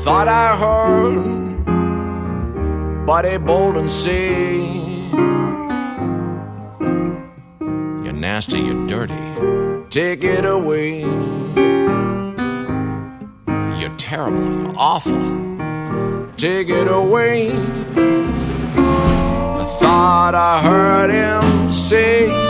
thought I heard Buddy Bolden say, you're nasty, you're dirty, take it away. You're terrible, you're awful, take it away. I thought I heard him say,